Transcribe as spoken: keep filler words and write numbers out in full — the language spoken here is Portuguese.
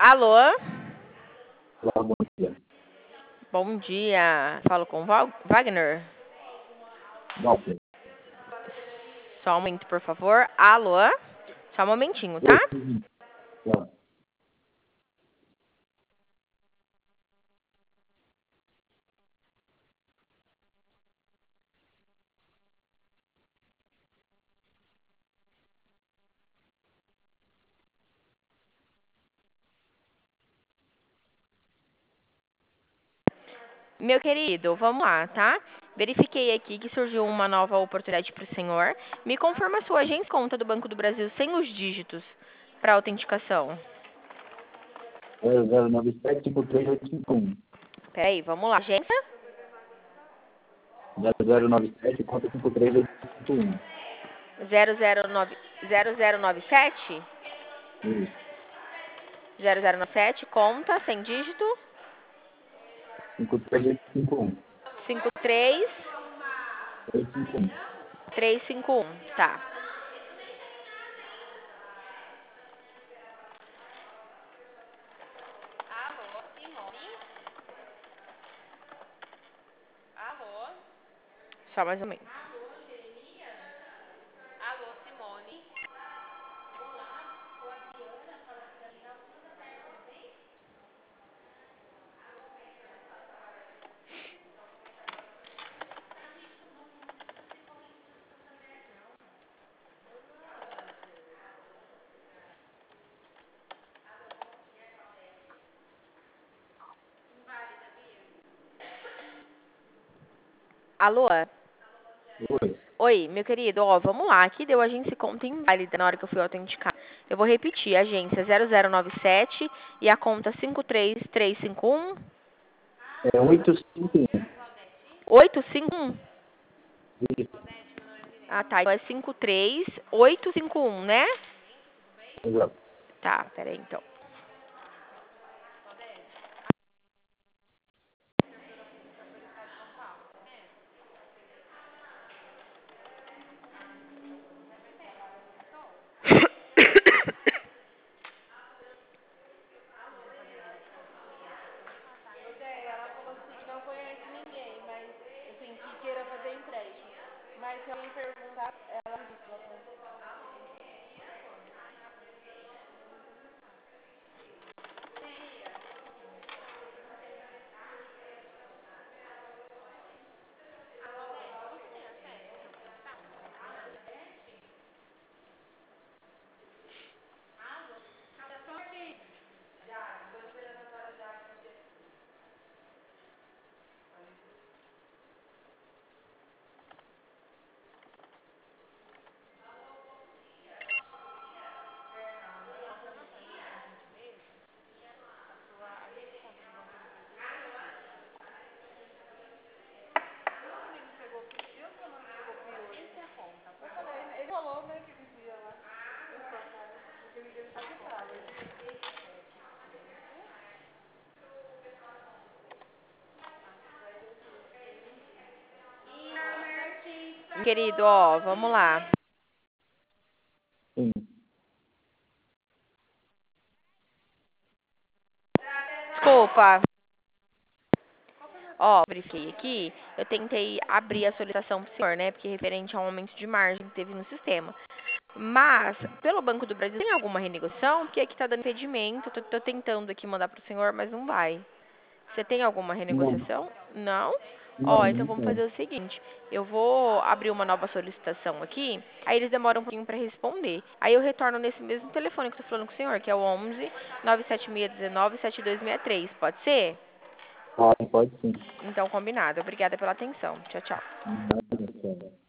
Alô? Olá, bom dia. Bom dia. Falo com Val- Wagner. Walter. Só um momento, por favor. Alô? Só um momentinho, tá? Oi, tá. Meu querido, vamos lá, tá? Verifiquei aqui que surgiu uma nova oportunidade para o senhor. Me confirma a sua agência conta do Banco do Brasil sem os dígitos para autenticação. zero zero nove sete cinco três oito cinco um. Peraí, vamos lá. Agência? zero zero nove sete conta cinco três oito cinco um. zero zero nove zero zero nove sete? Isso. zero zero nove sete, conta, sem dígito. cinco três oito cinco um. cinco três oito cinco um. três cinco um. Tá. Alô, Simone? Alô? Só mais um momento. Alô, Simone? Alô? Oi. Oi, meu querido, ó, vamos lá. Aqui deu agência conta inválida na hora que eu fui autenticar. Eu vou repetir, agência zero zero nove sete e a conta cinco três três cinco um. É oito cinco um. oito cinco um? Isso. Ah, tá. Então é cinco três oito cinco um, né? Exato. Tá, peraí então. Ela falou assim que não conhece ninguém, mas assim, que queira fazer empréstimo. Mas se alguém perguntar, ela diz que ela conhece. Ele falou, né, que ele dia lá. Porque ele deve estar separado. Querido, ó, vamos lá. Sim. Desculpa. Ó, verifiquei aqui, eu tentei abrir a solicitação pro senhor, né, porque referente ao aumento de margem que teve no sistema. Mas, pelo Banco do Brasil, tem alguma renegociação? Porque aqui tá dando impedimento, tô, tô tentando aqui mandar pro senhor, mas não vai. Você tem alguma Não. renegociação? Não? Não, Ó, então não vamos tem. fazer o seguinte, eu vou abrir uma nova solicitação aqui, aí eles demoram um pouquinho para responder. Aí eu retorno nesse mesmo telefone que eu tô falando com o senhor, que é o onze, nove sete seis um nove, sete dois seis três, pode ser? Pode, pode sim. Então, combinado. Obrigada pela atenção. Tchau, tchau. Nada, cara.